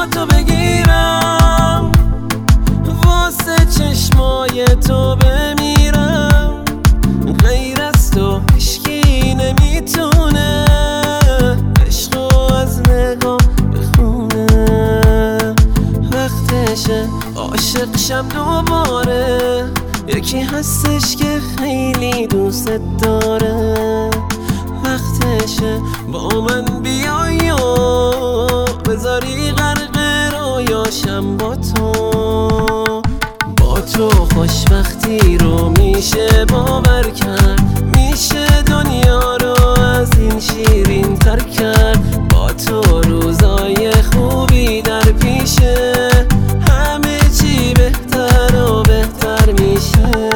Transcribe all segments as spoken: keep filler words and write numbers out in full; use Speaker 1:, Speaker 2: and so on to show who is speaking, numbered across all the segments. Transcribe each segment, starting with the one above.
Speaker 1: تو بگیرم، واسه چشمای تو بمیرم. غیر از تو هیچکی نمیتونه عشقو از نگاه بخونه. وقتشه عاشق شم دوباره، یکی هستش که خیلی دوست داره. وقتشه با من بیای و بذاری غرق رویاشم با تو. با تو خوشبختی رو میشه باور کرد، میشه دنیا رو از این شیرین تر کرد. با تو روزای خوبی در پیشه، همه چی بهتر و بهتر میشه.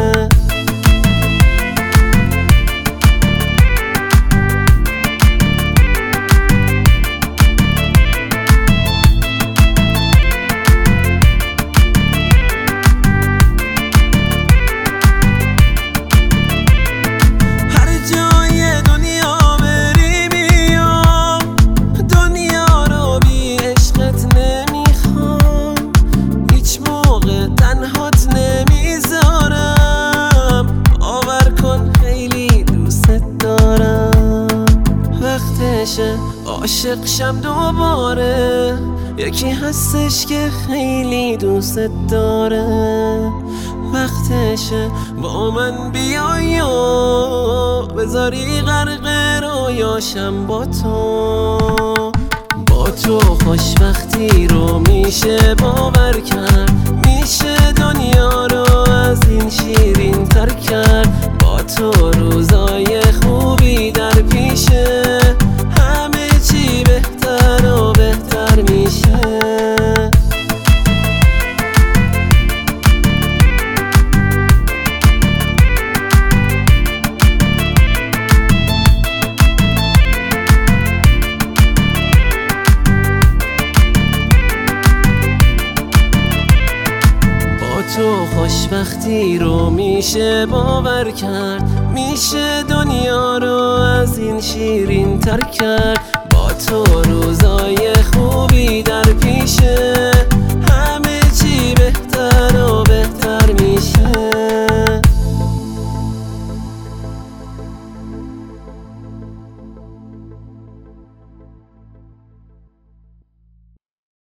Speaker 1: عاشق شم دوباره، یکی هستش که خیلی دوست داره. وقتشه با من بیای و بذاری غرق رویاشم با تو. با تو خوشبختی رو میشه باور کرد، میشه دنیا رو از این شیرین تر کرد. با تو روزای خوبی در پیشه، همه چی بهتر و بهتر میشه. تو خوشبختی رو میشه باور کرد، میشه دنیا رو از این شیرین تر کرد. با تو روزا